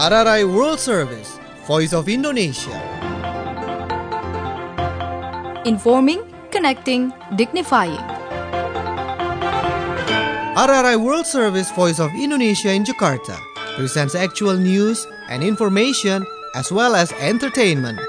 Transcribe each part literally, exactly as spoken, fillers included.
R R I World Service, Voice of Indonesia. Informing, connecting, dignifying. R R I World Service, Voice of Indonesia in Jakarta presents actual news and information as well as entertainment.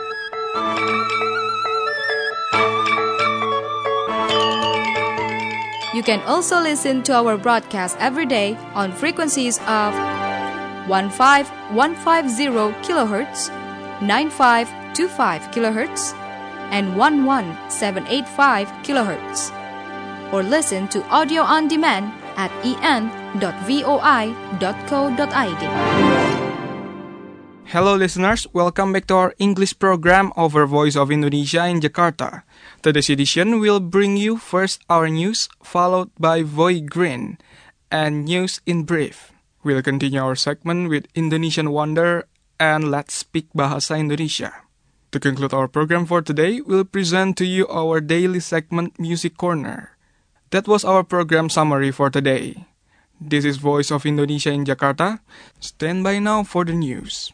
You can also listen to our broadcast every day on frequencies of fifteen fifteen kilohertz, ninety-five twenty-five kilohertz, and eleven seven eighty-five kilohertz. Or listen to audio on demand at e n dot voi dot co dot i d. Hello listeners, welcome back to our English program over Voice of Indonesia in Jakarta. Today's edition will bring you first our news, followed by Voice Green and News in Brief. We'll continue our segment with Indonesian Wonder and Let's Speak Bahasa Indonesia. To conclude our program for today, we'll present to you our daily segment Music Corner. That was our program summary for today. This is Voice of Indonesia in Jakarta. Stand by now for the news.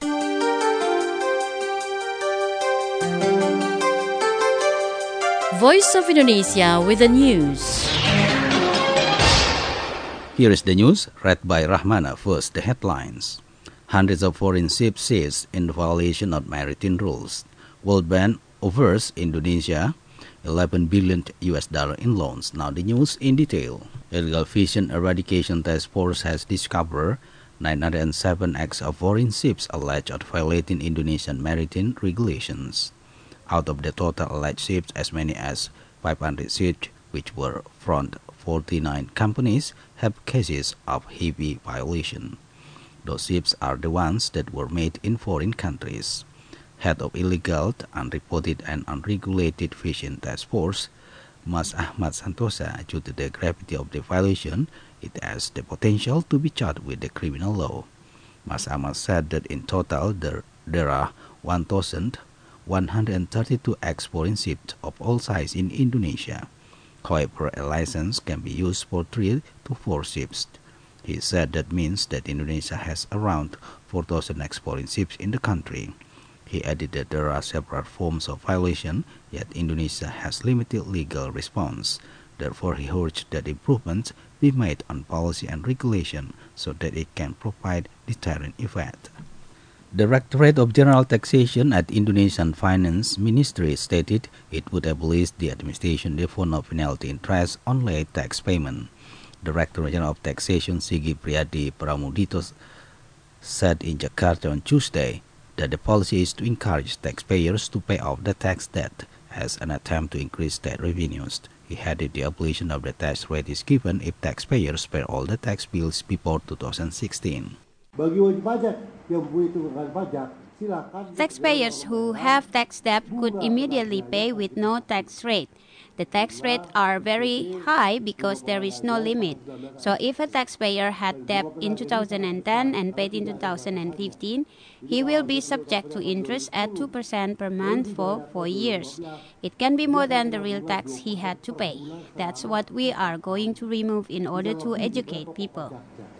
Voice of Indonesia with the news. Here is the news, read by Rahmana. First, the headlines. Hundreds of foreign ships seized in violation of maritime rules. World Bank offers Indonesia eleven billion U S dollar in loans. Now the news in detail. Illegal Fishing Eradication Task Force has discovered nine hundred seven acts of foreign ships alleged of violating Indonesian maritime regulations. Out of the total alleged ships, as many as five hundred ships, which were from forty-nine companies, have cases of heavy violation. Those ships are the ones that were made in foreign countries. Head of Illegal, Unreported and Unregulated Fishing Task Force, Mas Ahmad Santosa, due to the gravity of the violation, it has the potential to be charged with the criminal law. Mas Ahmad said that in total there, there are one thousand one hundred thirty-two ex-foreign ships of all sizes in Indonesia. However, a license can be used for three to four ships. He said that means that Indonesia has around four thousand ex-foreign ships in the country. He added that there are several forms of violation, yet Indonesia has limited legal response. Therefore, he urged that improvements be made on policy and regulation so that it can provide deterrent effect. Directorate of General Taxation at Indonesian Finance Ministry stated it would abolish the administration default of penalty interest on late tax payment. Director General of Taxation Sigit Priadi Pramudito said in Jakarta on Tuesday that the policy is to encourage taxpayers to pay off the tax debt as an attempt to increase state revenues. He added the abolition of the tax rate is given if taxpayers pay all the tax bills before two thousand sixteen. Taxpayers who have tax debt could immediately pay with no tax rate. The tax rates are very high because there is no limit. So if a taxpayer had debt in two thousand ten and paid in two thousand fifteen, he will be subject to interest at two percent per month for four years. It can be more than the real tax he had to pay. That's what we are going to remove in order to educate people.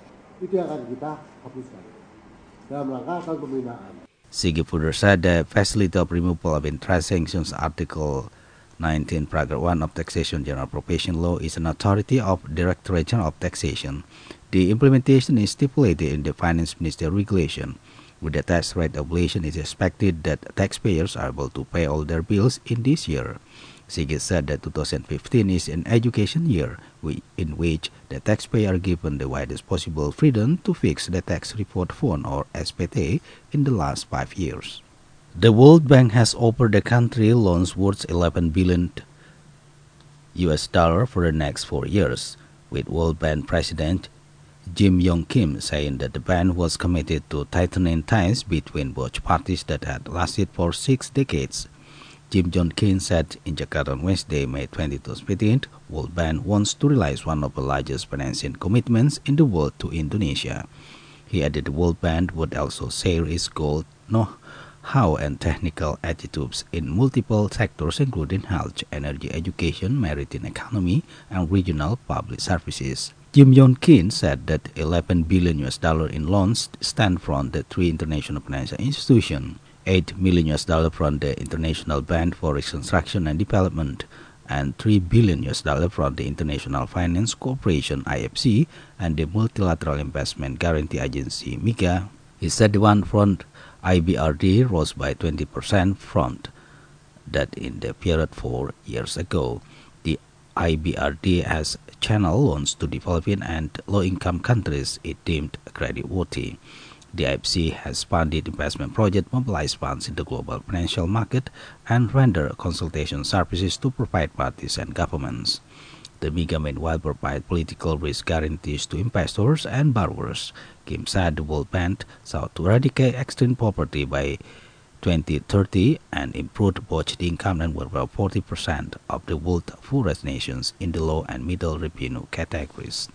Sigit further said the facility of removal of interest sanctions Article nineteen, Paragraph one of Taxation General Appropriation Law is an authority of Directorate General of Taxation. The implementation is stipulated in the Finance Ministry regulation. With the tax rate abolition, it is expected that taxpayers are able to pay all their bills in this year. Sigit said that two thousand fifteen is an education year in which the taxpayer are given the widest possible freedom to fix the tax report fund or S P T in the last five years. The World Bank has offered the country loans worth eleven billion U S dollar for the next four years, with World Bank President Jim Yong Kim saying that the bank was committed to tightening ties between both parties that had lasted for six decades. Jim Yong Kim said in Jakarta on Wednesday, May twenty-second, World Bank wants to realize one of the largest financing commitments in the world to Indonesia. He added the World Bank would also share its goal, know-how and technical attitudes in multiple sectors including health, energy, education, maritime economy, and regional public services. Jim Yong Kim said that eleven billion U S dollar in loans stand from the three international financial institutions, eight million U S dollar from the International Bank for Reconstruction and Development, and three billion U S dollar from the International Finance Corporation I F C and the Multilateral Investment Guarantee Agency MIGA. He said the one from I B R D rose by twenty percent from that in the period four years ago. The I B R D has channeled loans to developing and low-income countries it deemed creditworthy. The I F C has funded investment projects, mobilized funds in the global financial market, and rendered consultation services to private parties and governments. The MIGA meanwhile provide political risk guarantees to investors and borrowers. Kim said the World Bank sought to eradicate extreme poverty by twenty thirty and improve both the income and wealth of forty percent of the world's poorest nations in the low and middle revenue categories.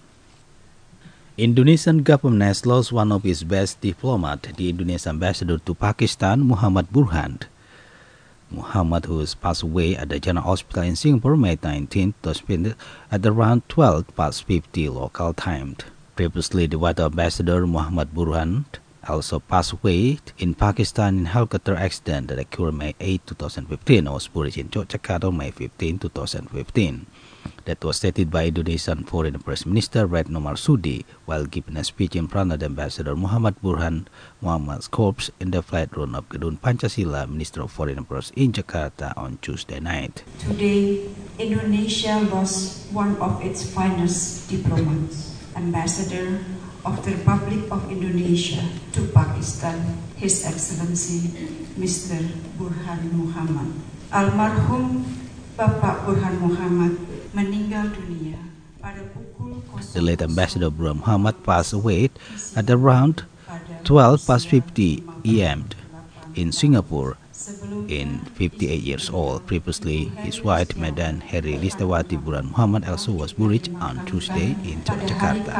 Indonesian government has lost one of its best diplomats, the Indonesian ambassador to Pakistan, Muhammad Burhan. Muhammad, who has passed away at the General Hospital in Singapore May nineteenth, at around twelve past fifty local time. Previously, the White Ambassador Muhammad Burhan also passed away in Pakistan in helicopter accident that occurred May eighth, twenty fifteen and was buried in Yogyakarta May fifteenth, twenty fifteen. That was stated by Indonesian Foreign Affairs Minister Retno Marsudi while giving a speech in front of the Ambassador Muhammad Burhan Muhammad's corpse in the flight room of Gedung Pancasila, Minister of Foreign Affairs in Jakarta on Tuesday night. Today, Indonesia lost one of its finest diplomats, Ambassador of the Republic of Indonesia to Pakistan, His Excellency Mister Burhan Muhammad. Almarhum Bapak Burhan Muhammad meninggal dunia pada pukul The late Ambassador Burhan Muhammad passed away at around twelve past fifty A M in Singapore in fifty-eight years old. Previously, his wife, Madam Heri Listawati Burhan Muhammad, also was buried on Tuesday in Yogyakarta.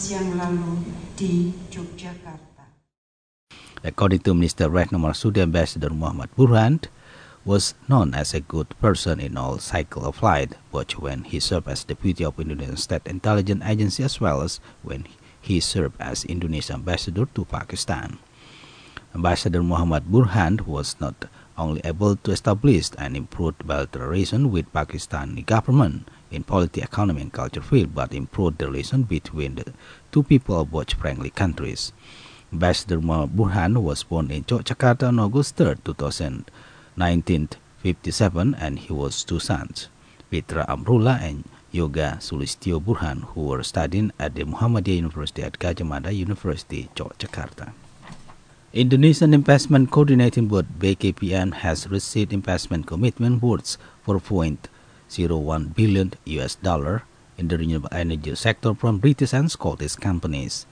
According to Minister Retno Marsudi, Ambassador Muhammad Burhan was known as a good person in all cycle of life, both when he served as deputy of Indonesian State Intelligence Agency as well as when he served as Indonesian ambassador to Pakistan. Ambassador Muhammad Burhan was not only able to establish and improve bilateral relations with Pakistani government in politics, economy, and culture field, but improved the relation between the two people of both friendly countries. Ambassador Muhammad Burhan was born in Yogyakarta on August third, nineteen fifty-seven, and he was two sons, Fitra Amrullah and Yoga Sulistyo Burhan, who were studying at the Muhammadiyah University at Gadjah Mada University, Yogyakarta. Indonesian Investment Coordinating Board B K P M has received investment commitment worth four point zero one billion U S dollar in the renewable energy sector from British and Scottish companies.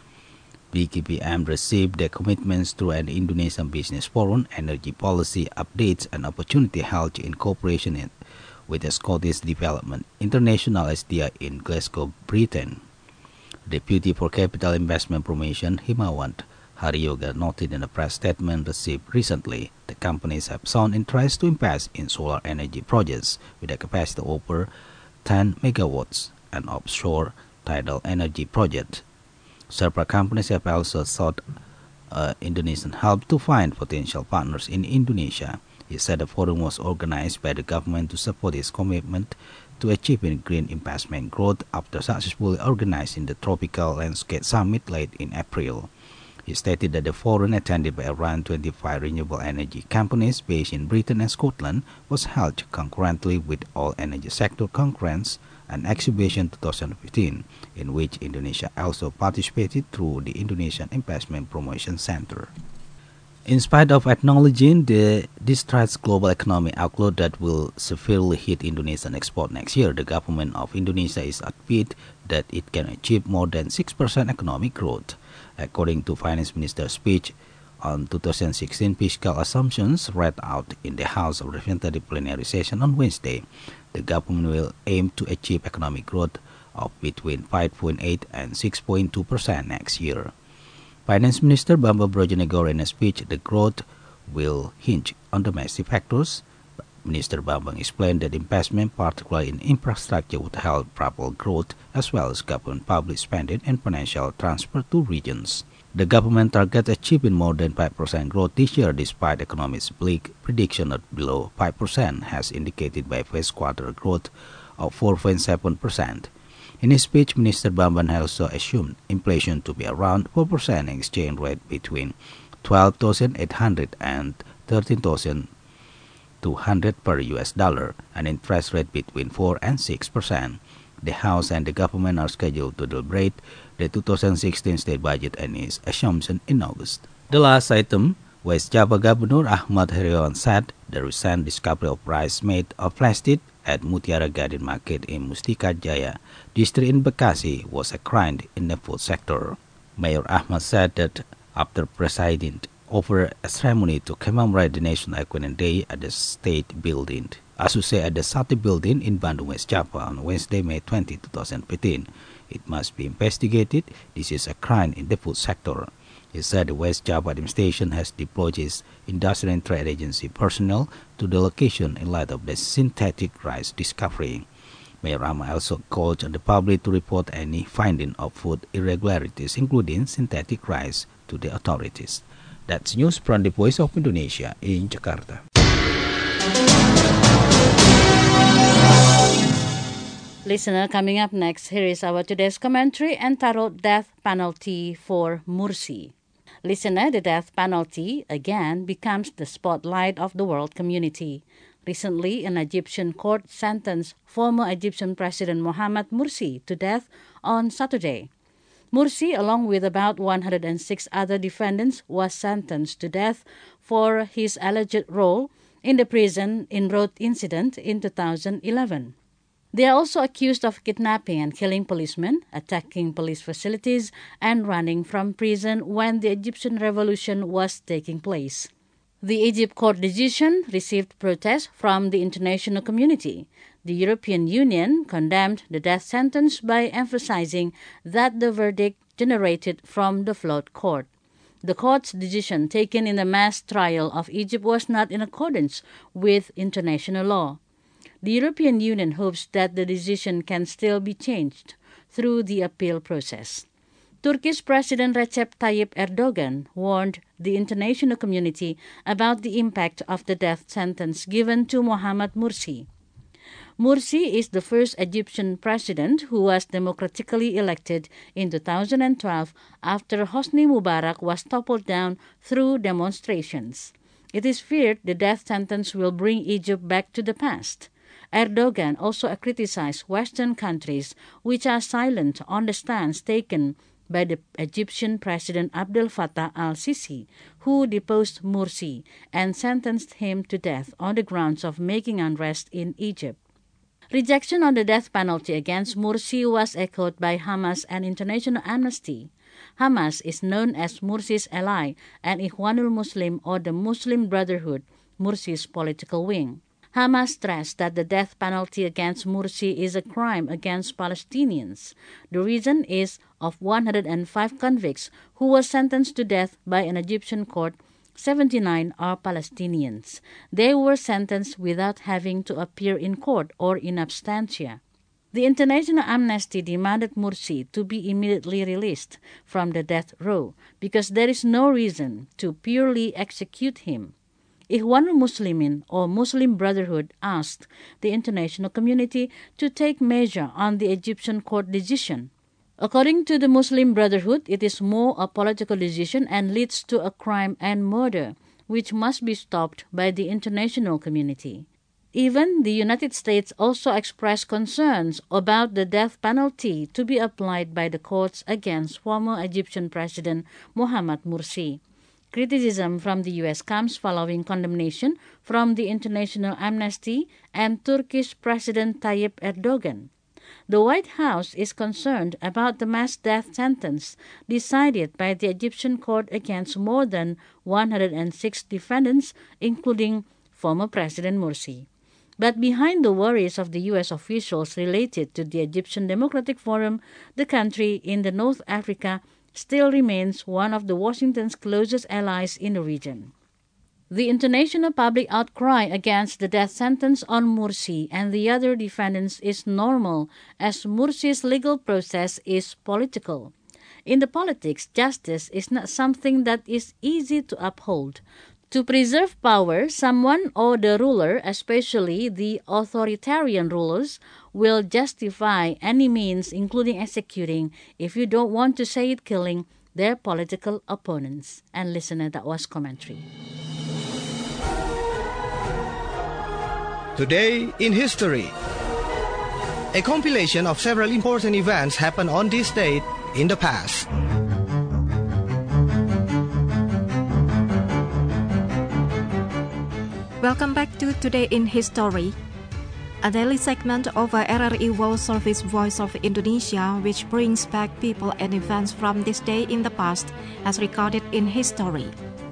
B K P M received the commitments through an Indonesian Business Forum Energy Policy Updates and Opportunity held in cooperation with the Scottish Development International S D I in Glasgow, Britain. Deputy for Capital Investment Promotion Himawant Hariyoga noted in a press statement received recently, the companies have shown interest to invest in solar energy projects with a capacity of over ten megawatts and offshore tidal energy projects. Several companies have also sought uh, Indonesian help to find potential partners in Indonesia. He said the forum was organized by the government to support its commitment to achieving green investment growth after successfully organizing the Tropical Landscape Summit late in April. He stated that the forum, attended by around twenty-five renewable energy companies based in Britain and Scotland, was held concurrently with All Energy Sector Conference and Exhibition twenty fifteen, in which Indonesia also participated through the Indonesian Investment Promotion Center. In spite of acknowledging the distressed global economic outlook that will severely hit Indonesian export next year, the government of Indonesia is upbeat that it can achieve more than six percent economic growth. According to Finance Minister's speech on two thousand sixteen fiscal assumptions read out in the House of Representatives plenary session on Wednesday, the government will aim to achieve economic growth of between five point eight and six point two percent next year. Finance Minister Bambang Brojonegoro in a speech, the growth will hinge on domestic factors, Minister Bambang explained that investment, particularly in infrastructure, would help propel growth as well as government public spending and financial transfer to regions. The government targets achieving more than five percent growth this year despite economists' bleak prediction of below five percent, as indicated by first quarter growth of four point seven percent. In his speech, Minister Bambang also assumed inflation to be around four percent and exchange rate between twelve thousand eight hundred and thirteen thousand two hundred per U S dollar, and interest rate between four and six percent. The House and the government are scheduled to deliberate the two thousand sixteen state budget and its assumption in August. The last item, West Java Governor Ahmad Heriawan said the recent discovery of rice made of plastic at Mutiara Garden Market in Mustika Jaya district in Bekasi was a crime in the food sector. Mayor Ahmad said that after presiding over a ceremony to commemorate the National Equine Day at the State Building, as we say at the Sate Building in Bandung, West Java on Wednesday, May twentieth, twenty fifteen. It must be investigated. This is a crime in the food sector. He said the West Java administration has deployed its Industrial and Trade Agency personnel to the location in light of the synthetic rice discovery. Mayor Ahmad also called on the public to report any finding of food irregularities, including synthetic rice, to the authorities. That's news from the Voice of Indonesia in Jakarta. Listener, coming up next, here is our today's commentary entitled Death Penalty for Mursi. Listener, the death penalty again becomes the spotlight of the world community. Recently, an Egyptian court sentenced former Egyptian President Mohamed Mursi to death on Saturday. Mursi, along with about one hundred six other defendants, was sentenced to death for his alleged role in the prison inroad incident in two thousand eleven. They are also accused of kidnapping and killing policemen, attacking police facilities, and running from prison when the Egyptian revolution was taking place. The Egypt court decision received protests from the international community. The European Union condemned the death sentence by emphasizing that the verdict generated from the flawed court. The court's decision taken in the mass trial of Egypt was not in accordance with international law. The European Union hopes that the decision can still be changed through the appeal process. Turkish President Recep Tayyip Erdogan warned the international community about the impact of the death sentence given to Mohamed Mursi. Mursi is the first Egyptian president who was democratically elected in two thousand twelve after Hosni Mubarak was toppled down through demonstrations. It is feared the death sentence will bring Egypt back to the past. Erdogan also criticized Western countries which are silent on the stance taken by the Egyptian President Abdel Fattah al-Sisi, who deposed Mursi and sentenced him to death on the grounds of making unrest in Egypt. Rejection on the death penalty against Mursi was echoed by Hamas and International Amnesty. Hamas is known as Mursi's ally and Ikhwanul Muslim, or the Muslim Brotherhood, Mursi's political wing. Hamas stressed that the death penalty against Mursi is a crime against Palestinians. The reason is of one hundred five convicts who were sentenced to death by an Egyptian court, seventy-nine are Palestinians. They were sentenced without having to appear in court or in absentia. The International Amnesty demanded Mursi to be immediately released from the death row because there is no reason to purely execute him. Ikhwanul Muslimin, or Muslim Brotherhood, asked the international community to take measure on the Egyptian court decision. According to the Muslim Brotherhood, it is more a political decision and leads to a crime and murder, which must be stopped by the international community. Even the United States also expressed concerns about the death penalty to be applied by the courts against former Egyptian President Mohamed Mursi. Criticism from the U S comes following condemnation from the International Amnesty and Turkish President Tayyip Erdogan. The White House is concerned about the mass death sentence decided by the Egyptian court against more than one hundred six defendants, including former President Mursi. But behind the worries of the U S officials related to the Egyptian Democratic Forum, the country in the North Africa still remains one of the Washington's closest allies in the region. The international public outcry against the death sentence on Mursi and the other defendants is normal, as Mursi's legal process is political. In the politics, justice is not something that is easy to uphold. To preserve power, someone or the ruler, especially the authoritarian rulers, will justify any means, including executing, if you don't want to say it, killing their political opponents. And listener, that was commentary. Today in History. A compilation of several important events happened on this date in the past. Welcome back to Today in History, a daily segment of our R R E World Service Voice of Indonesia, which brings back people and events from this day in the past as recorded in history.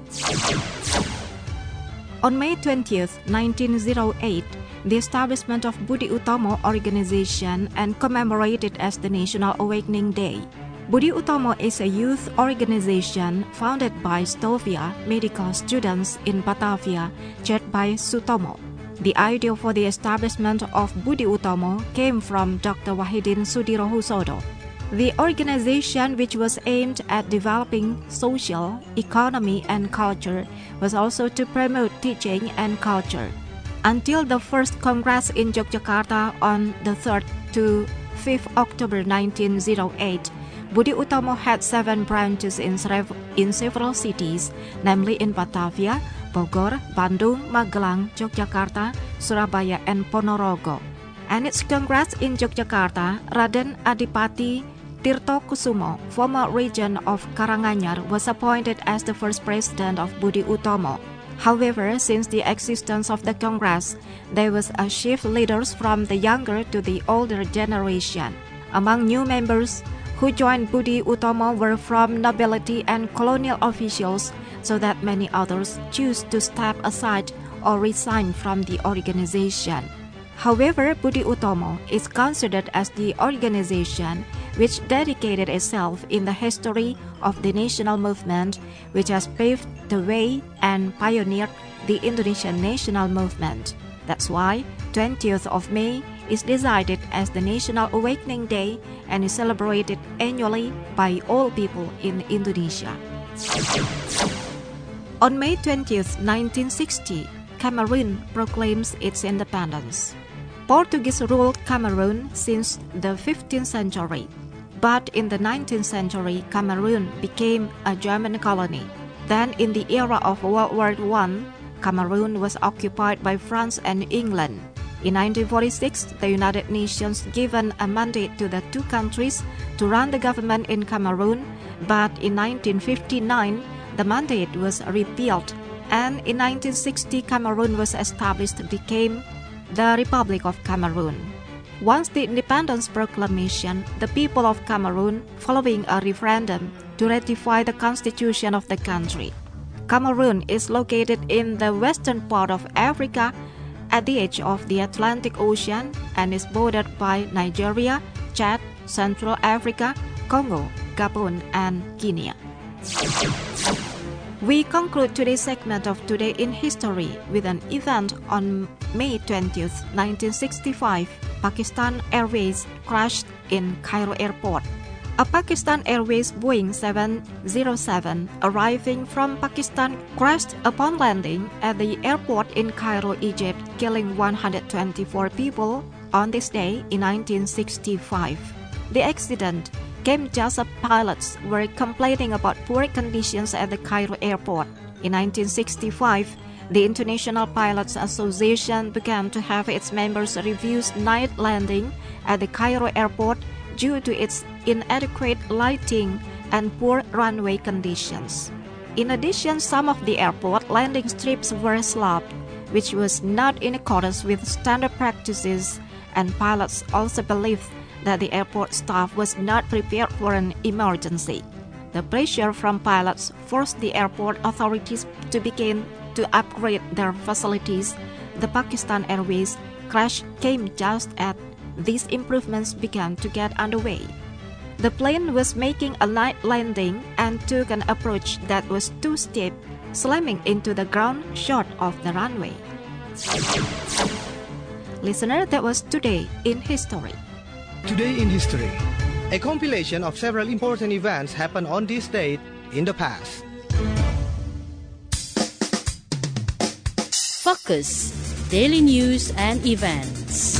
On May twentieth, nineteen oh eight, the establishment of Budi Utomo organization and commemorated as the National Awakening Day. Budi Utomo is a youth organization founded by Stovia medical students in Batavia, chaired by Sutomo. The idea for the establishment of Budi Utomo came from Doctor Wahidin Sudirohusodo. The organization, which was aimed at developing social, economy, and culture, was also to promote teaching and culture. Until the first Congress in Yogyakarta on the third to fifth October nineteen oh eight, Budi Utomo had seven branches in, in several cities, namely in Batavia, Bogor, Bandung, Magelang, Yogyakarta, Surabaya, and Ponorogo. And its Congress in Yogyakarta, Raden Adipati Tirto Kusumo, former regent of Karanganyar, was appointed as the first president of Budi Utomo. However, since the existence of the Congress, there was a shift leaders from the younger to the older generation. Among new members who joined Budi Utomo were from nobility and colonial officials, so that many others choose to step aside or resign from the organization. However, Budi Utomo is considered as the organization which dedicated itself in the history of the national movement, which has paved the way and pioneered the Indonesian national movement. That's why twentieth of May is decided as the National Awakening Day and is celebrated annually by all people in Indonesia. On May twentieth, nineteen sixty, Cameroon proclaims its independence. Portuguese ruled Cameroon since the fifteenth century, but in the nineteenth century, Cameroon became a German colony. Then, in the era of World War One, Cameroon was occupied by France and England. In nineteen forty-six, the United Nations given a mandate to the two countries to run the government in Cameroon, but in nineteen fifty-nine, the mandate was repealed, and in nineteen sixty, Cameroon was established, became the Republic of Cameroon. Once the independence proclamation, the people of Cameroon, following a referendum to ratify the constitution of the country. Cameroon is located in the western part of Africa at the edge of the Atlantic Ocean and is bordered by Nigeria, Chad, Central Africa, Congo, Gabon, and Guinea. We conclude today's segment of Today in History with an event on May twentieth, nineteen sixty-five. Pakistan Airways crashed in Cairo Airport. A Pakistan Airways Boeing seven oh seven arriving from Pakistan crashed upon landing at the airport in Cairo, Egypt, killing one hundred twenty-four people on this day in nineteen sixty-five. The accident came just as pilots were complaining about poor conditions at the Cairo airport. In nineteen sixty-five, the International Pilots Association began to have its members review night landing at the Cairo airport due to its inadequate lighting and poor runway conditions. In addition, some of the airport landing strips were sloped, which was not in accordance with standard practices, and pilots also believed that the airport staff was not prepared for an emergency. The pressure from pilots forced the airport authorities to begin to upgrade their facilities. The Pakistan Airways crash came just as these improvements began to get underway. The plane was making a night landing and took an approach that was too steep slamming into the ground short of the runway. Listener, that was Today in History. Today in History, a compilation of several important events happened on this date in the past. Focus, daily news and events.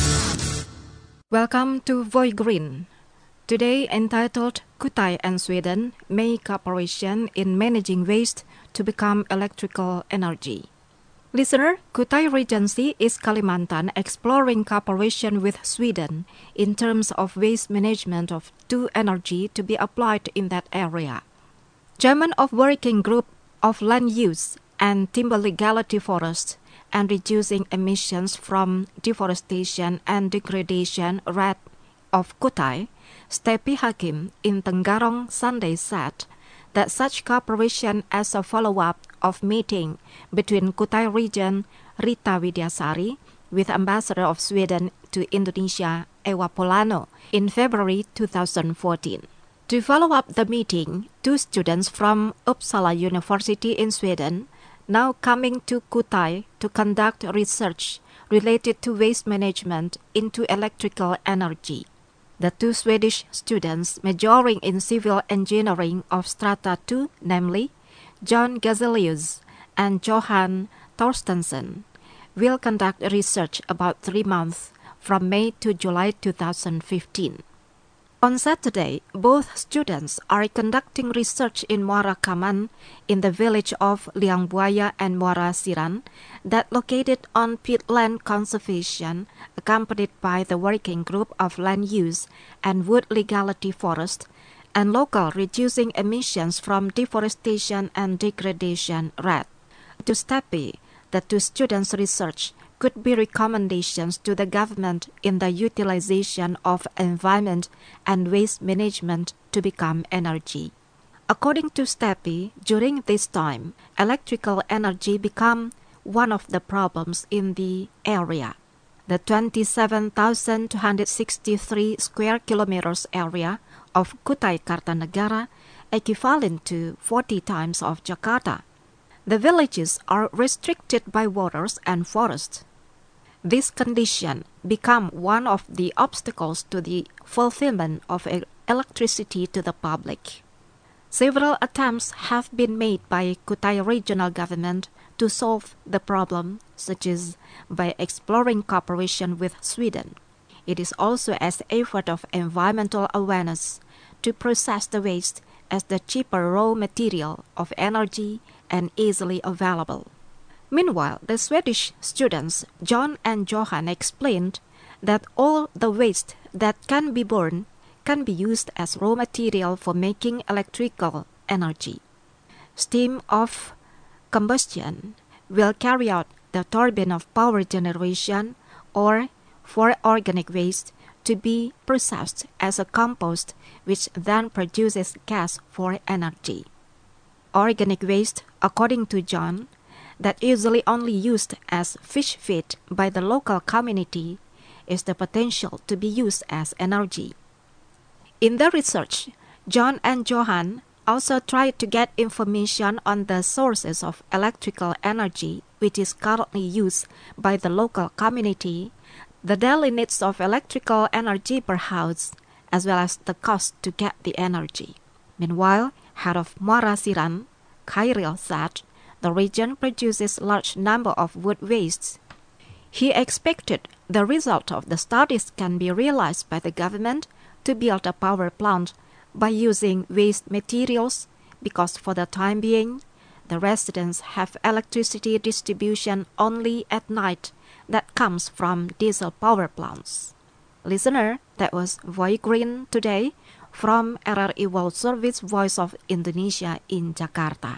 Welcome to Voy Green. Today entitled Kutai and Sweden Make Cooperation in Managing Waste to Become Electrical Energy. Listener, Kutai Regency is Kalimantan exploring cooperation with Sweden in terms of waste management of to energy to be applied in that area. Chairman of Working Group of Land Use and Timber Legality Forest and Reducing Emissions from Deforestation and Degradation R A D of Kutai, Stepi Hakim in Tenggarong Sunday said that such cooperation as a follow-up of meeting between Kutai region Rita Widyasari with Ambassador of Sweden to Indonesia Ewa Polano in February two thousand fourteen. To follow up the meeting, two students from Uppsala University in Sweden now coming to Kutai to conduct research related to waste management into electrical energy. The two Swedish students majoring in civil engineering of Strata two, namely John Gazelius and Johan Torstensen, will conduct research about three months from May to July two thousand fifteen. On Saturday, both students are conducting research in Muara Kaman in the village of Liangbuaya and Muara Siran that located on peatland conservation, accompanied by the Working Group of Land Use and Wood Legality Forest and local reducing emissions from deforestation and degradation R A D. To Stepi, the two students' research could be recommendations to the government in the utilization of environment and waste management to become energy. According to Stepi, during this time, electrical energy became one of the problems in the area. The twenty-seven thousand two hundred sixty-three square kilometers area of Kutai Kartanegara, equivalent to forty times of Jakarta. The villages are restricted by waters and forests. This condition became one of the obstacles to the fulfillment of electricity to the public. Several attempts have been made by Kutai regional government to solve the problem, such as by exploring cooperation with Sweden. It is also an effort of environmental awareness to process the waste as the cheaper raw material of energy and easily available. Meanwhile, the Swedish students John and Johan explained that all the waste that can be burned can be used as raw material for making electrical energy. Steam of combustion will carry out the turbine of power generation or for organic waste to be processed as a compost which then produces gas for energy. Organic waste, according to John, that usually only used as fish feed by the local community is the potential to be used as energy. In their research, John and Johan also tried to get information on the sources of electrical energy which is currently used by the local community, the daily needs of electrical energy per house, as well as the cost to get the energy. Meanwhile, head of Muara Siran, Khairil, said the region produces large number of wood wastes. He expected the result of the studies can be realized by the government to build a power plant by using waste materials because for the time being, the residents have electricity distribution only at night that comes from diesel power plants. Listener, that was Voy Green today from R R I World Service Voice of Indonesia in Jakarta.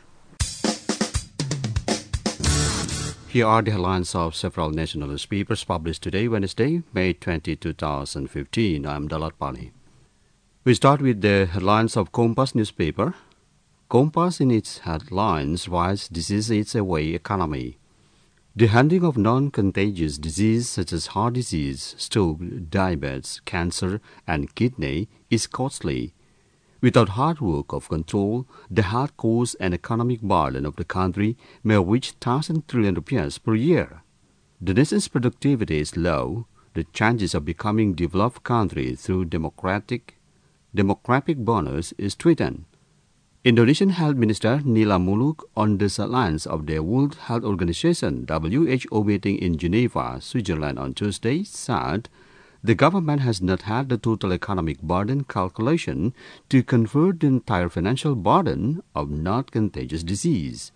Here are the headlines of several national newspapers published today, Wednesday, May twentieth, two thousand fifteen. I'm Dalat Pani. We start with the headlines of Kompas newspaper. Kompas in its headlines writes, "Disease eats away economy." The handling of non-contagious disease such as heart disease, stroke, diabetes, cancer, and kidney is costly. Without hard work of control, the health cost and economic burden of the country may reach one thousand trillion rupees per year. The nation's productivity is low. The chances of becoming a developed country through democratic demographic bonus is threatened. Indonesian Health Minister Nila Muluk, on the sidelines of the World Health Organization W H O meeting in Geneva, Switzerland on Tuesday, said the government has not had the total economic burden calculation to convert the entire financial burden of non-contagious disease.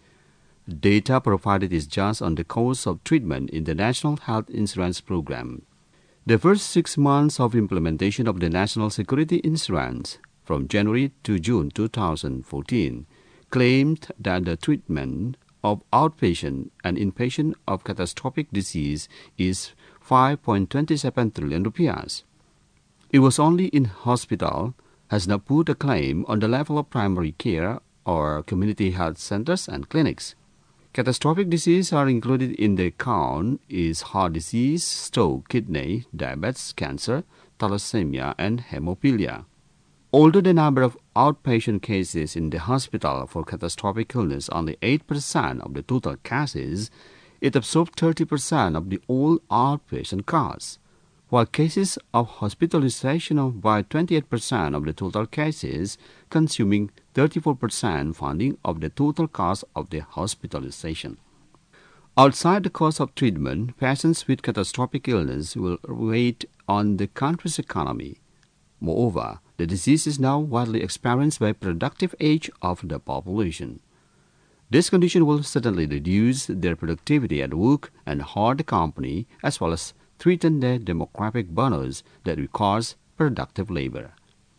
Data provided is just on the cost of treatment in the National Health Insurance Program. The first six months of implementation of the National Security Insurance, from January to June two thousand fourteen, claimed that the treatment of outpatient and inpatient of catastrophic disease is five point two seven trillion rupees. It was only in hospital has not put a claim on the level of primary care or community health centers and clinics. Catastrophic diseases are included in the count is heart disease, stroke, kidney, diabetes, cancer, thalassemia, and hemophilia. Although the number of outpatient cases in the hospital for catastrophic illness only eight percent of the total cases, it absorbed thirty percent of the all outpatient costs, while cases of hospitalization of by twenty-eight percent of the total cases, consuming thirty-four percent funding of the total cost of the hospitalization. Outside the cost of treatment, patients with catastrophic illness will weigh on the country's economy. Moreover, the disease is now widely experienced by productive age of the population. This condition will certainly reduce their productivity at work and hurt the company, as well as threaten the demographic bonus that requires productive labor.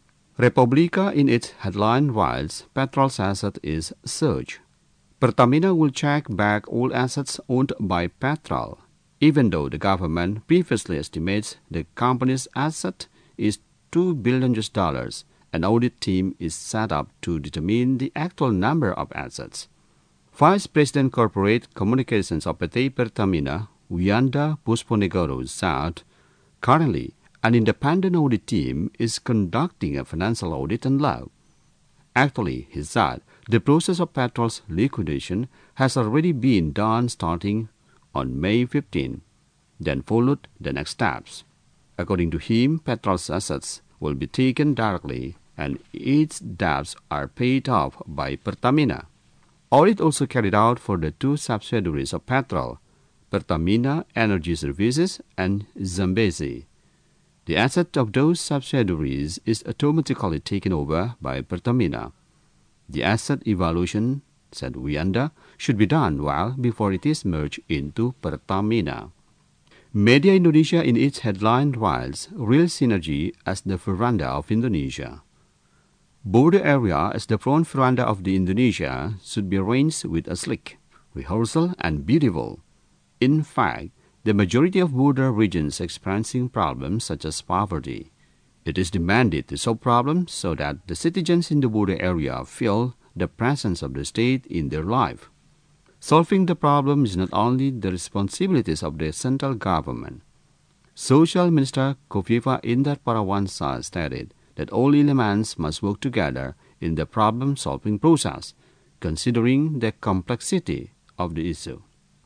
Republika in its headline writes, Petrol's asset is surge. Pertamina will check back all assets owned by Petrol, even though the government previously estimates the company's asset is two billion U S dollars. An audit team is set up to determine the actual number of assets. Vice President Corporate Communications of P T Pertamina, Wiyanda Pusponegoro, said, currently, an independent audit team is conducting a financial audit on law. Actually, he said, the process of Petrol's liquidation has already been done starting on May fifteenth, then followed the next steps. According to him, Petrol's assets will be taken directly and its debts are paid off by Pertamina. Audit also carried out for the two subsidiaries of Petrol, Pertamina Energy Services and Zambezi. The asset of those subsidiaries is automatically taken over by Pertamina. The asset evaluation, said Wiyanda, should be done well before it is merged into Pertamina. Media Indonesia in its headline writes, Real Synergy as the veranda of Indonesia. Border area as the front veranda of the Indonesia should be arranged with a slick rehearsal and beautiful. In fact, the majority of border regions experiencing problems such as poverty. It is demanded to solve problems so that the citizens in the border area feel the presence of the state in their life. Solving the problem is not only the responsibilities of the central government. Social Minister Kofifa Indar Parawansa stated that all elements must work together in the problem-solving process, considering the complexity of the issue.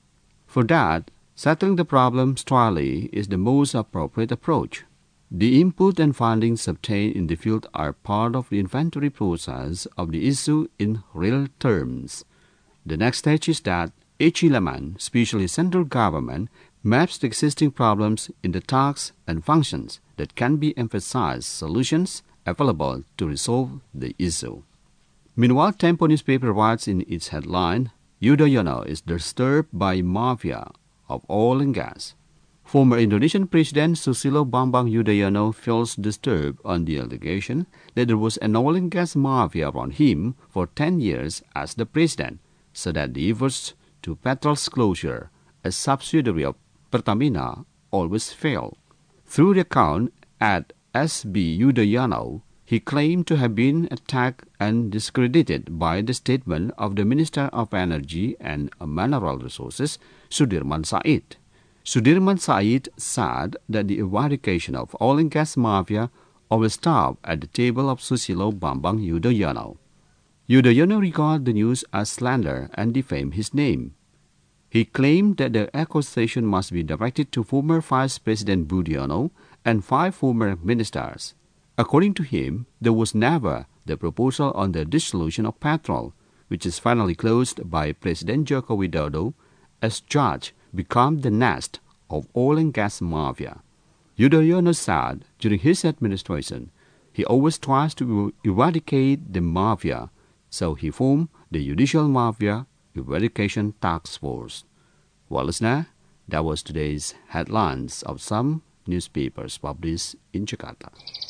For that, settling the problem squarely is the most appropriate approach. The input and findings obtained in the field are part of the inventory process of the issue in real terms. The next stage is that each element, especially central government, maps the existing problems in the tasks and functions that can be emphasized solutions available to resolve the issue. Meanwhile, Tempo newspaper writes in its headline, Yudhoyono is disturbed by mafia of oil and gas. Former Indonesian President Susilo Bambang Yudhoyono feels disturbed on the allegation that there was an oil and gas mafia around him for ten years as the president, so that the efforts to Petrol's closure, a subsidiary of Pertamina, always fail. Through the account at S B Yudhoyono, he claimed to have been attacked and discredited by the statement of the Minister of Energy and Mineral Resources, Sudirman Said. Sudirman Said said that the eradication of oil and gas mafia of staff at the table of Susilo Bambang Yudhoyono. Yudhoyono regarded the news as slander and defamed his name. He claimed that the accusation must be directed to former Vice President Budiono and five former ministers. According to him, there was never the proposal on the dissolution of Petrol, which is finally closed by President Joko Widodo, as Judge became the nest of oil and gas mafia. Yudhoyono said during his administration, he always tries to eradicate the mafia, so he formed the Judicial Mafia Eradication Task Force. Well, listener, that was today's headlines of some newspapers published in Jakarta.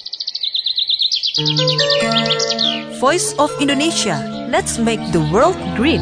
Voice of Indonesia. Let's make the world green.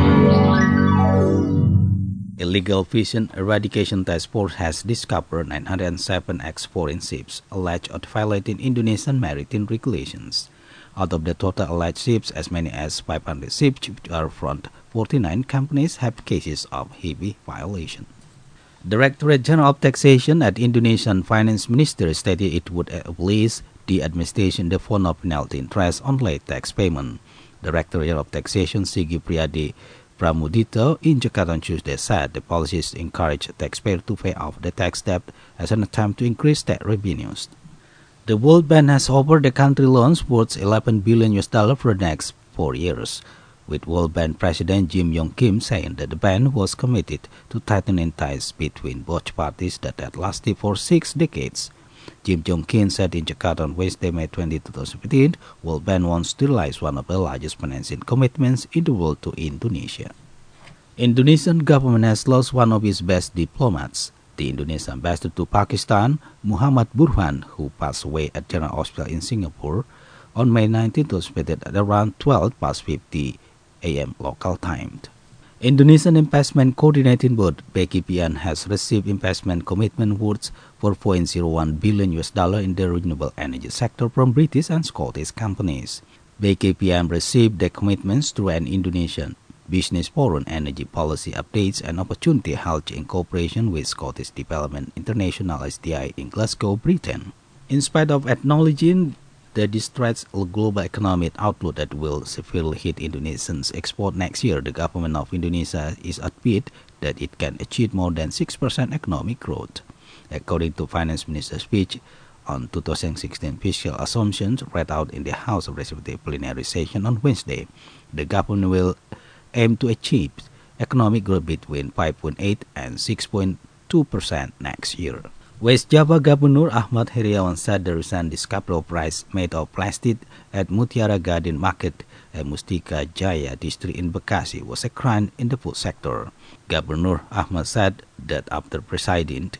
Illegal Fishing Eradication Task Force has discovered nine hundred seven ex-foreign ships alleged of violating Indonesian maritime regulations. Out of the total alleged ships, as many as five hundred ships, which are from forty-nine companies, have cases of heavy violation. Directorate General of Taxation at Indonesian Finance Ministry stated it would abolish the administration the fund of penalty interest on late tax payment. Director General of Taxation Sigi Priadi Pramudito in Jakarta on Tuesday said the policies encourage taxpayers to pay off the tax debt as an attempt to increase tax revenues. The World Bank has offered the country loans worth eleven billion U S dollars for the next four years, with World Bank President Jim Yong Kim saying that the bank was committed to tightening ties between both parties that had lasted for six decades. Jim Yong Kim said in Jakarta on Wednesday, May twentieth, twenty fifteen, World Bank wants to realize one of the largest financing commitments in the world to Indonesia. Indonesian government has lost one of its best diplomats. The Indonesian ambassador to Pakistan, Muhammad Burhan, who passed away at General Hospital in Singapore on May nineteenth, was admitted at around twelve past fifty a m local time. Indonesian Investment Coordinating Board (B K P N) has received investment commitment worth four point zero one billion U S dollars in the renewable energy sector from British and Scottish companies. B K P M received the commitments through an Indonesian Business Forum Energy Policy Updates and Opportunity held in cooperation with Scottish Development International S D I in Glasgow, Britain. In spite of acknowledging the distressed global economic outlook that will severely hit Indonesia's export next year, the government of Indonesia is upbeat that it can achieve more than six percent economic growth. According to Finance Minister's speech on two thousand sixteen fiscal assumptions read out in the House of Representatives plenary session on Wednesday, the government will aim to achieve economic growth between five point eight and six point two percent next year. West Java Governor Ahmad Heriawan said the recent discovery of rice made of plastic at Mutiara Garden Market at Mustika Jaya district in Bekasi was a crime in the food sector. Governor Ahmad said that after presiding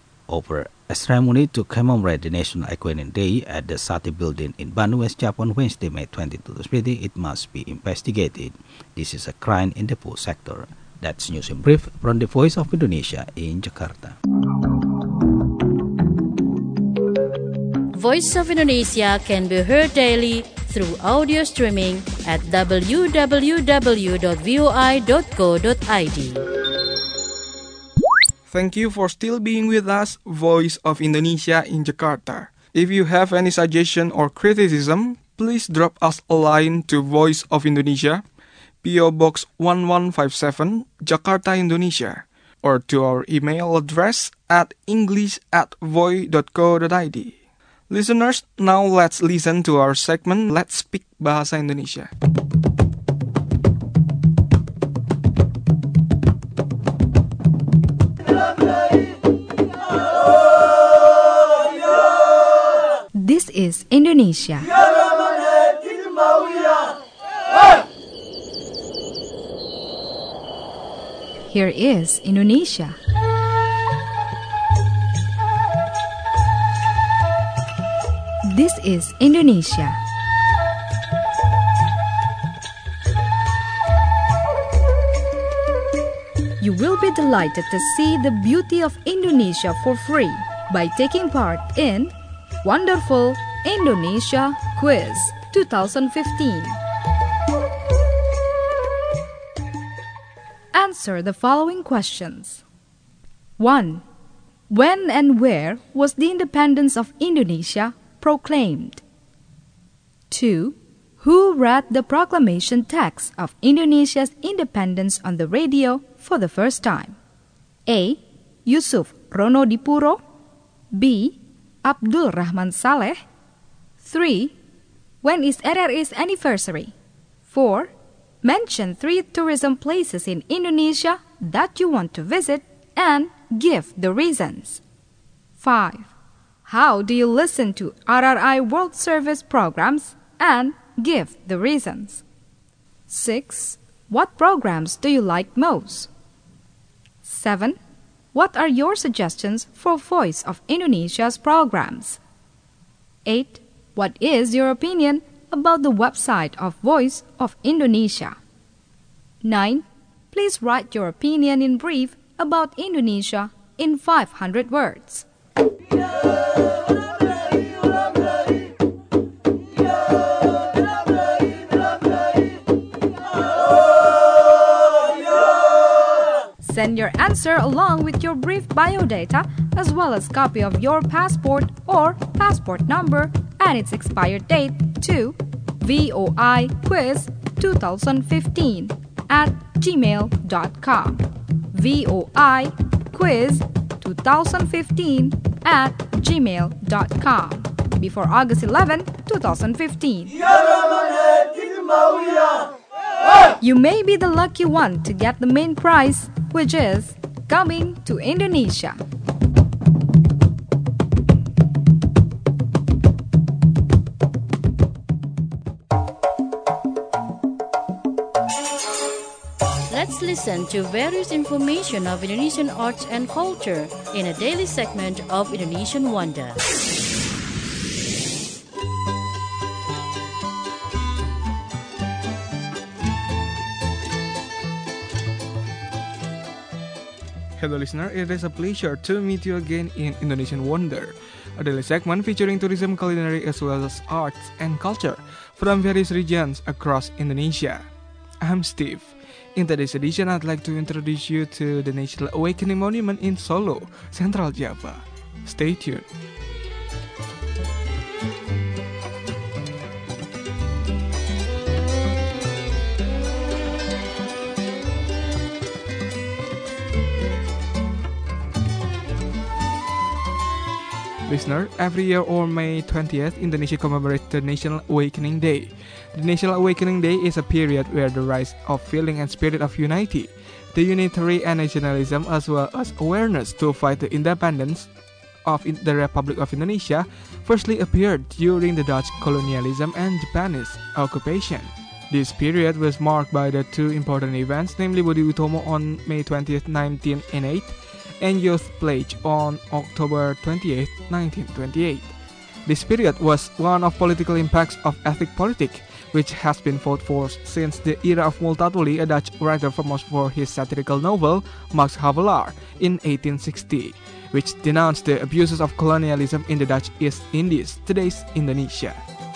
over a ceremony to commemorate the National Aquarium Day at the Sati Building in Bandung, West Java on Wednesday, May twentieth, it must be investigated. This is a crime in the food sector. That's news in brief from the Voice of Indonesia in Jakarta. Voice of Indonesia can be heard daily through audio streaming at w w w dot voi dot co dot i d. Thank you for still being with us, Voice of Indonesia in Jakarta. If you have any suggestion or criticism, please drop us a line to Voice of Indonesia, P O Box one one five seven, Jakarta, Indonesia, or to our email address at english at voi dot co dot i d. Listeners, now let's listen to our segment Let's Speak Bahasa Indonesia. This is Indonesia. Here is Indonesia. This is Indonesia. You will be delighted to see the beauty of Indonesia for free by taking part in Wonderful Indonesia Quiz twenty fifteen. Answer the following questions. one. When and where was the independence of Indonesia proclaimed? two. Who read the proclamation text of Indonesia's independence on the radio for the first time? A. Yusuf Ronodipuro. B. Abdul Rahman Saleh. three. When is R R I's anniversary? four. Mention three tourism places in Indonesia that you want to visit and give the reasons. five. How do you listen to R R I World Service programs and give the reasons? six. What programs do you like most? seven. What are your suggestions for Voice of Indonesia's programs? eight. What is your opinion about the website of Voice of Indonesia? nine. Please write your opinion in brief about Indonesia in five hundred words. Send your answer along with your brief biodata as well as copy of your passport or passport number and its expired date to voiquiz twenty fifteen at gmail dot com. voiquiz twenty fifteen at gmail dot com before August eleventh, twenty fifteen. You may be the lucky one to get the main prize, which is coming to Indonesia. Let's listen to various information of Indonesian arts and culture in a daily segment of Indonesian Wonder. Hello listener, it is a pleasure to meet you again in Indonesian Wonder, a daily segment featuring tourism, culinary as well as arts and culture from various regions across Indonesia. I'm Steve. In today's edition, I'd like to introduce you to the National Awakening Monument in Solo, Central Java. Stay tuned. Listener, every year on May twentieth, Indonesia commemorates the National Awakening Day. The National Awakening Day is a period where the rise of feeling and spirit of unity, the unitary and nationalism as well as awareness to fight the independence of the Republic of Indonesia firstly appeared during the Dutch colonialism and Japanese occupation. This period was marked by the two important events, namely Budi Utomo on May twentieth, nineteen oh eight and Youth Pledge on October twenty-eighth, nineteen twenty-eight. This period was one of political impacts of ethnic politics, which has been fought for since the era of Multatuli, a Dutch writer famous for his satirical novel Max Havelaar in eighteen sixty, which denounced the abuses of colonialism in the Dutch East Indies, today's Indonesia.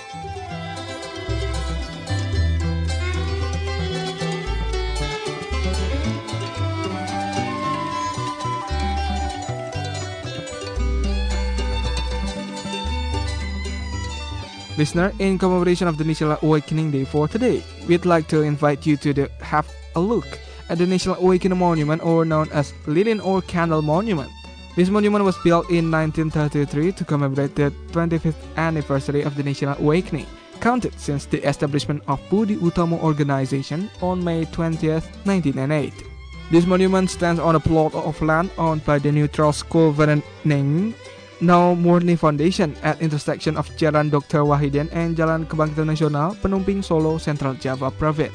Listener, in commemoration of the National Awakening Day for today, we'd like to invite you to the, have a look at the National Awakening Monument, or known as Lilin or Candle Monument. This monument was built in nineteen thirty-three to commemorate the twenty-fifth anniversary of the National Awakening, counted since the establishment of Budi Utomo Organization on May twentieth, nineteen oh eight. This monument stands on a plot of land owned by the neutral school Vereniging Now Murni Foundation at intersection of Jalan Doktor Wahidin and Jalan Kebangkitan Nasional, Penumping, Solo, Central Java Province.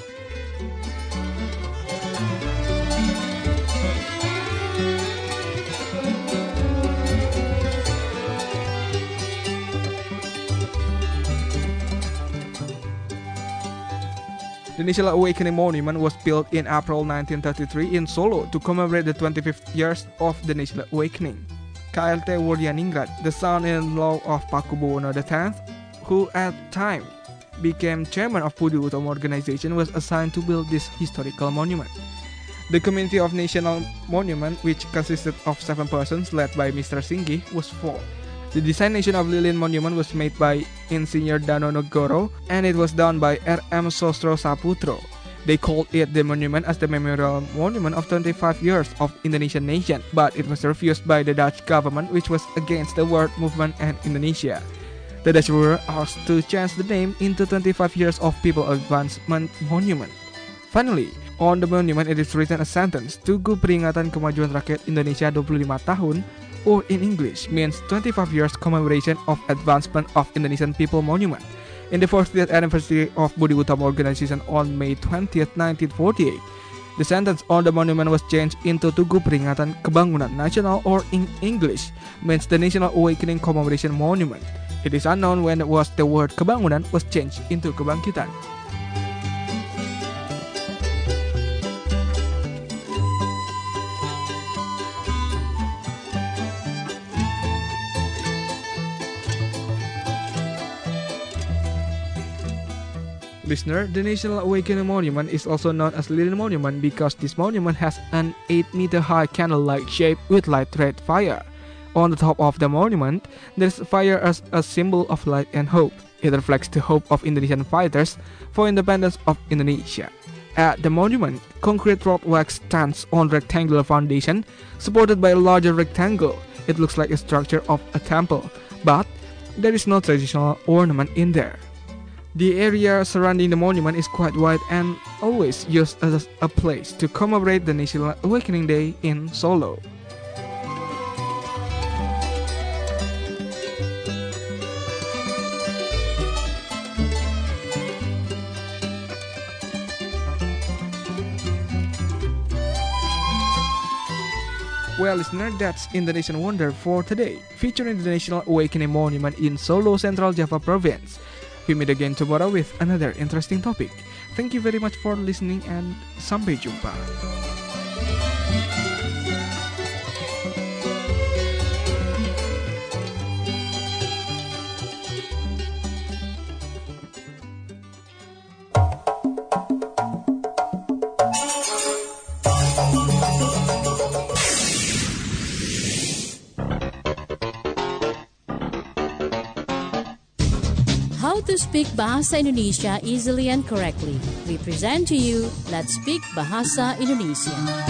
The National Awakening Monument was built in April nineteen thirty-three in Solo to commemorate the twenty-fifth years of the National Awakening. K L T Wurdianingrat, the son-in-law of Pakubuwono the tenth, who at the time became chairman of Budi Utomo Organization, was assigned to build this historical monument. The Committee of National Monument, which consisted of seven persons led by Mister Singgi, was formed. The designation of Lilin Monument was made by Insinyur Dano Negoro and it was done by R M Sostro Saputro. They called it the monument as the memorial monument of twenty-five years of Indonesian nation, but it was refused by the Dutch government, which was against the world movement and Indonesia. The Dutch ruler asked to change the name into twenty-five years of People Advancement Monument. Finally, on the monument it is written a sentence, Tugu Peringatan Kemajuan Rakyat Indonesia dua puluh lima tahun, or in English means twenty-five years commemoration of advancement of Indonesian people monument. In the fortieth anniversary of Budi Utomo organization on May twentieth, nineteen forty-eight, the sentence on the monument was changed into Tugu Peringatan Kebangunan Nasional, or in English means the National Awakening Commemoration Monument. It is unknown when it was the word Kebangunan was changed into Kebangkitan. Listener, the National Awakening Monument is also known as Lilin Monument because this monument has an eight meter high candle-like shape with light red fire. On the top of the monument, there is fire as a symbol of light and hope. It reflects the hope of Indonesian fighters for independence of Indonesia. At the monument, concrete rock wax stands on rectangular foundation, supported by a larger rectangle. It looks like a structure of a temple, but there is no traditional ornament in there. The area surrounding the monument is quite wide and always used as a place to commemorate the National Awakening Day in Solo. Well, listener, that's Indonesian Wonder for today, featuring the National Awakening Monument in Solo, Central Java Province. We meet again tomorrow with another interesting topic. Thank you very much for listening and sampai jumpa. How to speak Bahasa Indonesia easily and correctly. We present to you Let's Speak Bahasa Indonesia.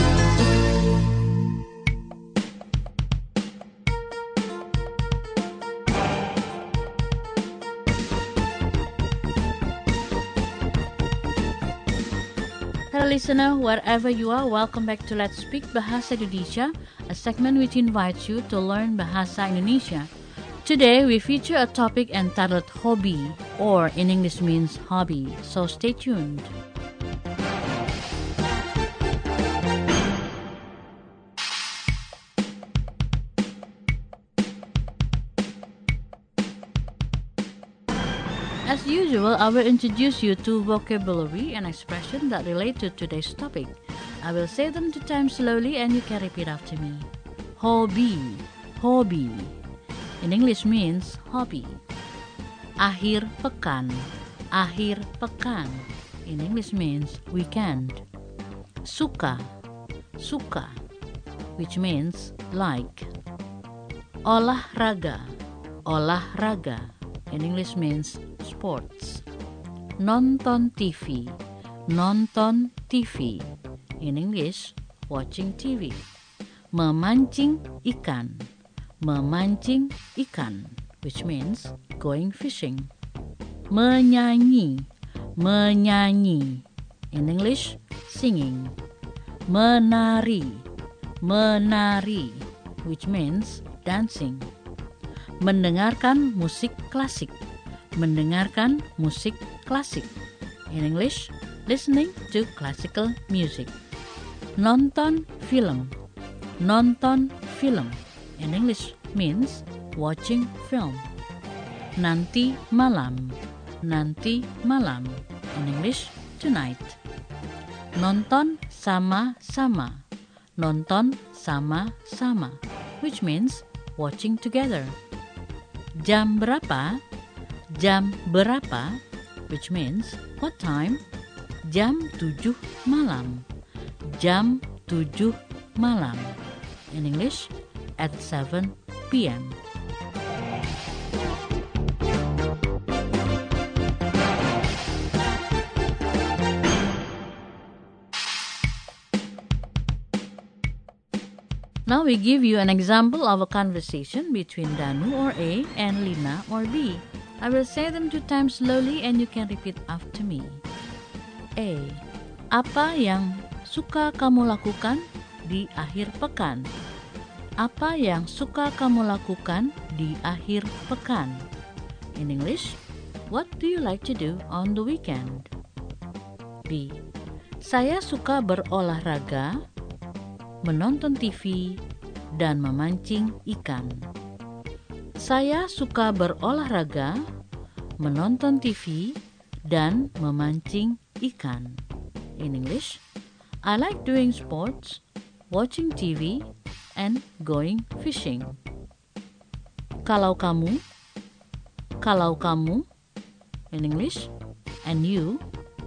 Hello listener, wherever you are, welcome back to Let's Speak Bahasa Indonesia, a segment which invites you to learn Bahasa Indonesia. Today we feature a topic entitled Hobby, or in English means hobby, so stay tuned. As usual, I will introduce you to vocabulary and expression that relate to today's topic. I will say them two times slowly and you can repeat after me. Hobby, hobby. In English means hobby. Akhir pekan, akhir pekan. In English means weekend. Suka, suka, which means like. Olahraga, olahraga. In English means sports. Nonton T V, nonton T V. In English, watching T V. Memancing ikan, memancing ikan, which means going fishing. Menyanyi, menyanyi. In English, singing. Menari, menari, which means dancing. Mendengarkan musik klasik, mendengarkan musik klasik. In English, listening to classical music. Nonton film, nonton film. In English means watching film. Nanti malam, nanti malam. In English, tonight. Nonton sama-sama, nonton sama-sama, which means watching together. Jam berapa? Jam berapa? Which means what time? Jam tujuh malam. Jam tujuh malam. In English, at seven p m Now we give you an example of a conversation between Danu or A and Lina or B. I will say them two times slowly and you can repeat after me. A. Apa yang suka kamu lakukan di akhir pekan? Apa yang suka kamu lakukan di akhir pekan? In English, what do you like to do on the weekend? B. Saya suka berolahraga, menonton T V, dan memancing ikan. Saya suka berolahraga, menonton T V, dan memancing ikan. In English, I like doing sports, watching T V, and going fishing. Kalau kamu, kalau kamu, in English, and you.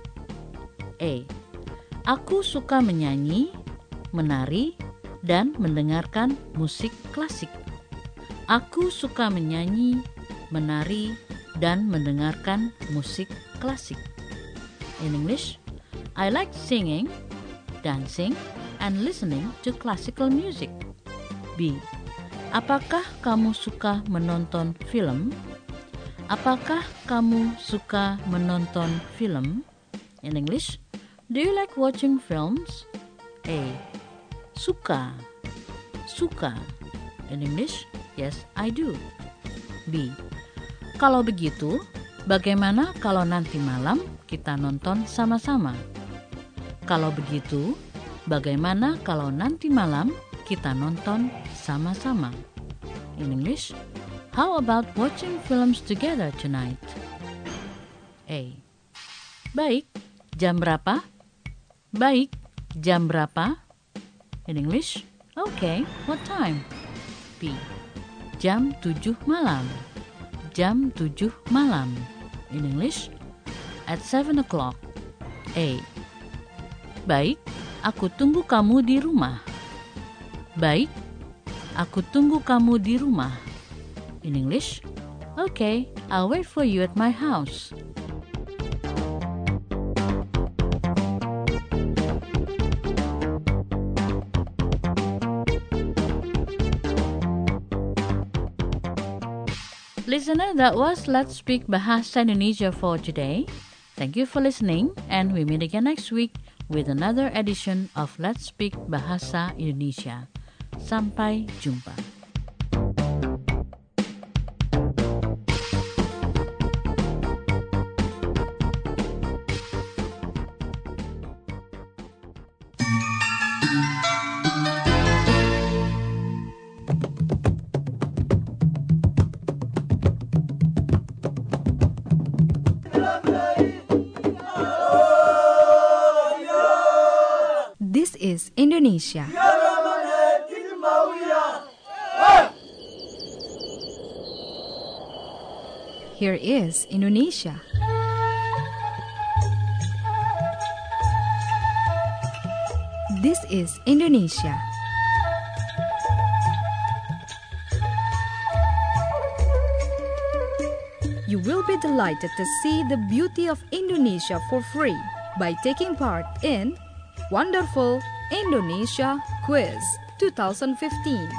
A. Aku suka menyanyi, menari, dan mendengarkan musik klasik. Aku suka menyanyi, menari, dan mendengarkan musik klasik. In English, I like singing, dancing, and listening to classical music. B. Apakah kamu suka menonton film? Apakah kamu suka menonton film? In English, do you like watching films? A. Suka. Suka. In English, yes, I do. B. Kalau begitu, bagaimana kalau nanti malam kita nonton sama-sama? Kalau begitu, bagaimana kalau nanti malam kita nonton sama-sama? In English, how about watching films together tonight? A. Baik, jam berapa? Baik, jam berapa? In English, okay, what time? B. Jam tujuh malam. Jam tujuh malam. In English, at seven o'clock. A. Baik, aku tunggu kamu di rumah. Baik, aku tunggu kamu di rumah. In English, okay, I'll wait for you at my house. Listener, that was Let's Speak Bahasa Indonesia for today. Thank you for listening, and we meet again next week with another edition of Let's Speak Bahasa Indonesia. Sampai jumpa. This is Indonesia. Here is Indonesia. This is Indonesia. You will be delighted to see the beauty of Indonesia for free by taking part in Wonderful Indonesia Quiz twenty fifteen.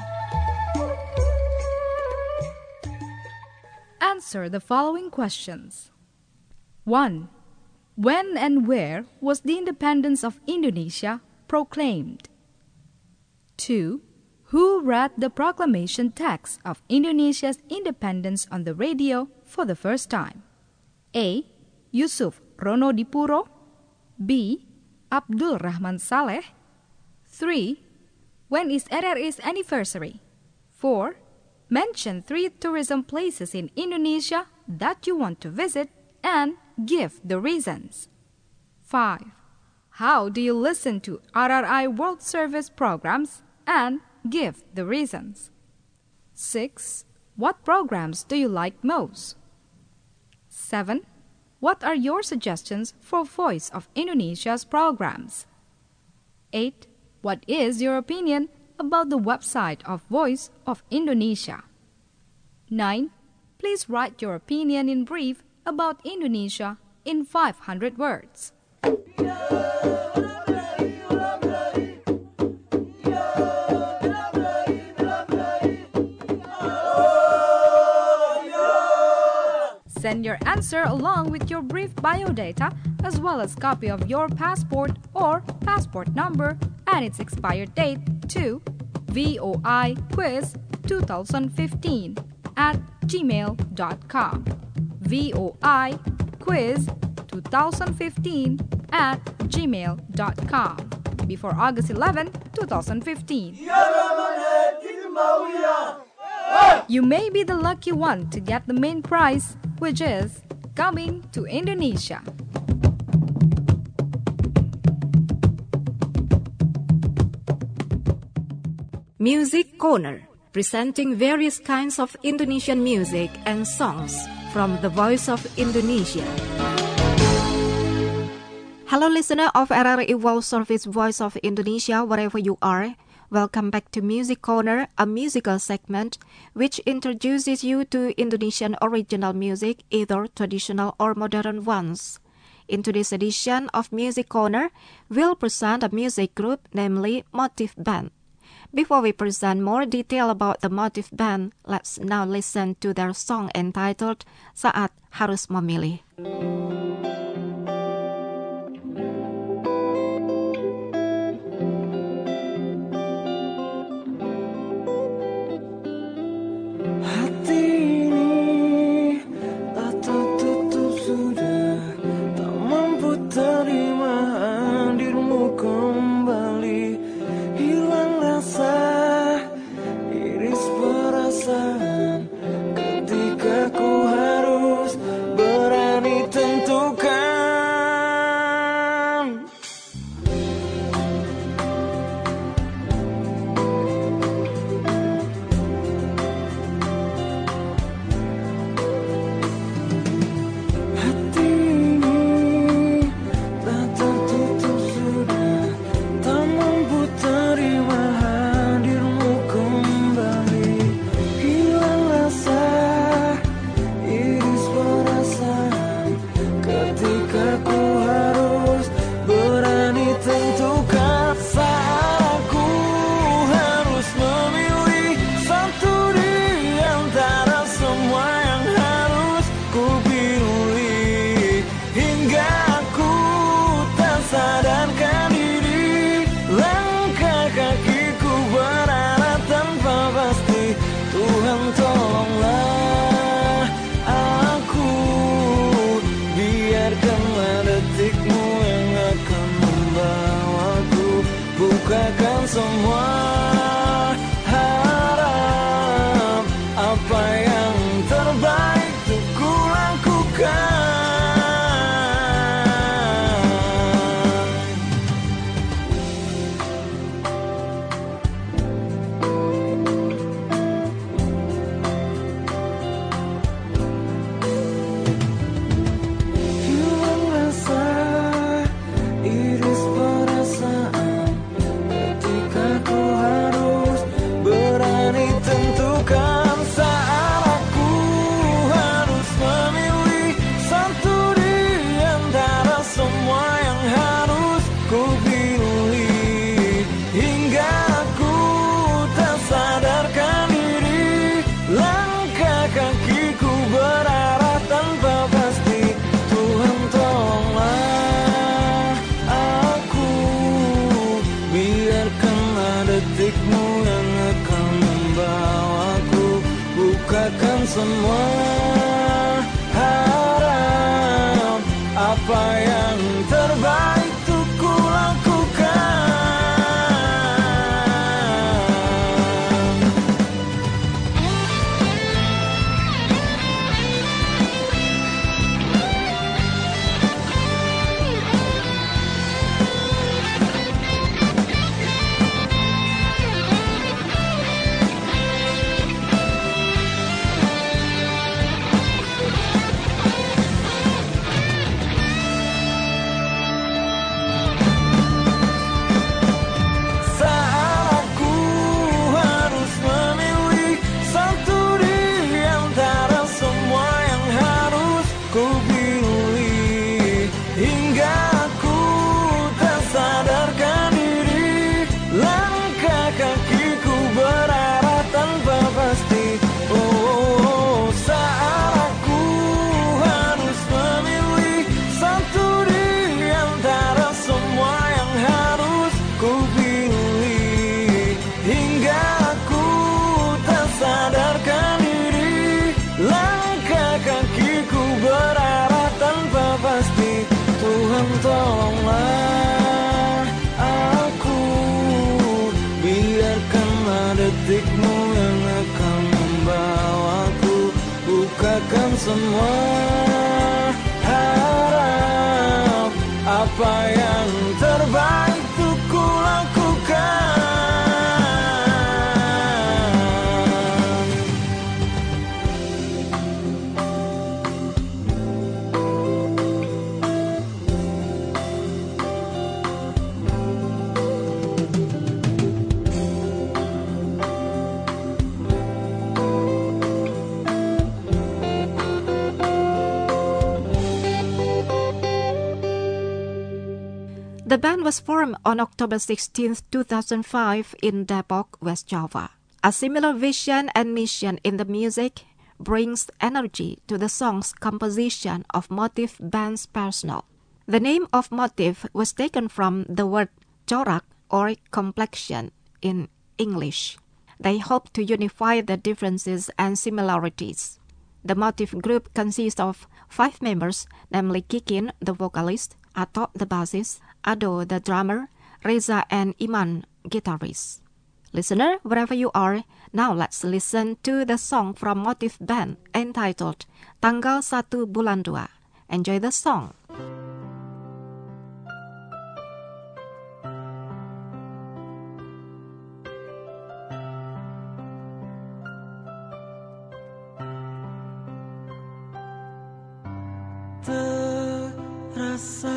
Answer the following questions. one. When and where was the independence of Indonesia proclaimed? two. Who read the proclamation text of Indonesia's independence on the radio for the first time? A. Yusuf Ronodipuro. B. Abdul Rahman Saleh. three. When is R R I's anniversary? four. Mention three tourism places in Indonesia that you want to visit and give the reasons. five. How do you listen to R R I World Service programs and give the reasons? six. What programs do you like most? seven. What are your suggestions for Voice of Indonesia's programs? eight. What is your opinion about the website of Voice of Indonesia? nine. Please write your opinion in brief about Indonesia in five hundred words. your answer along with your brief biodata as well as copy of your passport or passport number and its expired date to voiquiz twenty fifteen at gmail dot com. voiquiz twenty fifteen at gmail dot com before August eleventh, twenty fifteen. You may be the lucky one to get the main prize, which is coming to Indonesia. Music Corner, presenting various kinds of Indonesian music and songs from the Voice of Indonesia. Hello listener of R R I World Service Voice of Indonesia, wherever you are. Welcome back to Music Corner, a musical segment which introduces you to Indonesian original music, either traditional or modern ones. In today's edition of Music Corner, we'll present a music group, namely Motif Band. Before we present more detail about the Motif Band, let's now listen to their song entitled Saat Harus Memilih. Bukakan semua harap, apa yang terbaik untuk ku lakukan. Hilang rasa, iris perasaan, aku harus berani tentukan saat aku harus memilih satu di antara semua yang harus ku pilih. Hingga aku tak sadarkan diri, langkah kakiku berarah tanpa pasti. Tuhan tolonglah aku, biarkanlah detikmu yang akan membawaku. Bukakan semua harap, apa yang terbaik untuk ku lakukan. semua harap apa yang terbaik untuk ku lakukan. The band was formed on October sixteenth, two thousand five in Depok, West Java. A similar vision and mission in the music brings energy to the song's composition of Motif Band's personnel. The name of Motif was taken from the word corak or complexion in English. They hope to unify the differences and similarities. The Motif group consists of five members, namely Kikin, the vocalist, Ato, the bassist, Ado, the drummer, Reza and Iman, guitarist. Listener, wherever you are, now let's listen to the song from Motif Band entitled Tanggal satu Bulan Dua. Enjoy the song. Terasa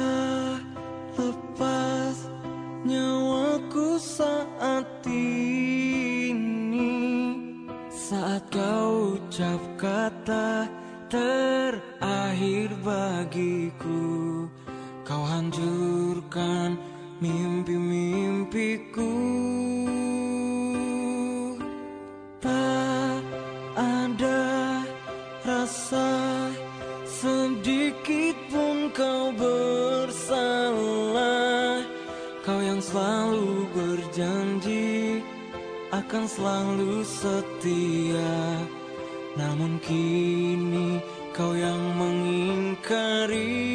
lepas nyawaku saat ini, saat kau ucap kata terakhir bagiku. Kau hancurkan mimpi-mimpiku. Tak ada rasa sedikit pun kau bersalah. Kau yang selalu berjanji akan selalu setia, namun kini kau yang mengingkari.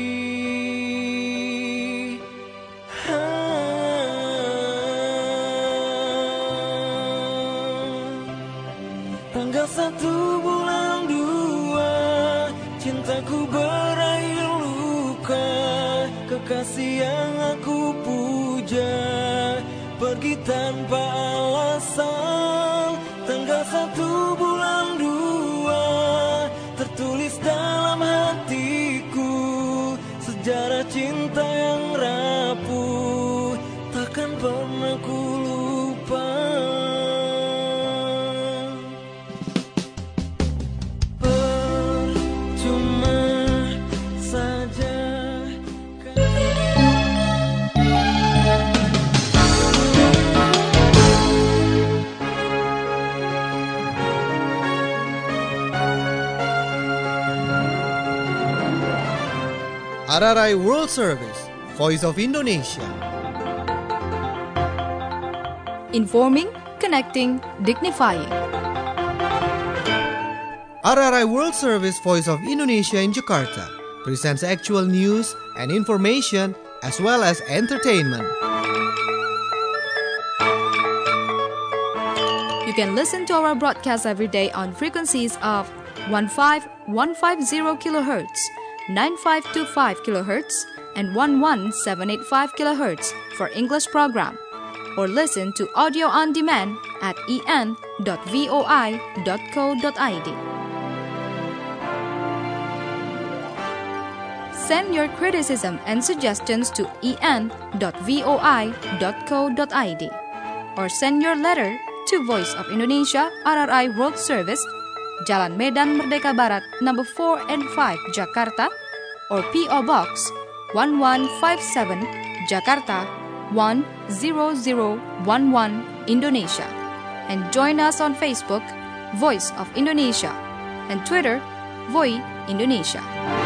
Tanggal satu bulan dua, cintaku berakhir luka. Kekasih yang aku puja pergi tanpa alasan. Tanggal satu bulan dua, tertulis dalam hatiku sejarah cinta yang rapuh, takkan pernah ku lupa. R R I World Service, Voice of Indonesia. Informing, connecting, dignifying. R R I World Service, Voice of Indonesia in Jakarta presents actual news and information as well as entertainment. You can listen to our broadcast every day on frequencies of fifteen fifteen kilohertz, ninety-five twenty-five kilohertz, and eleven seven eighty-five kilohertz for English program, or listen to audio on demand at e n dot voi dot co dot i d. Send your criticism and suggestions to e n dot voi dot co dot i d, or send your letter to Voice of Indonesia R R I World Service, Jalan Medan Merdeka Barat, number four and five, Jakarta, or P O Box one one five seven, Jakarta one zero zero one one, Indonesia. And join us on Facebook, Voice of Indonesia, and Twitter, Voi Indonesia.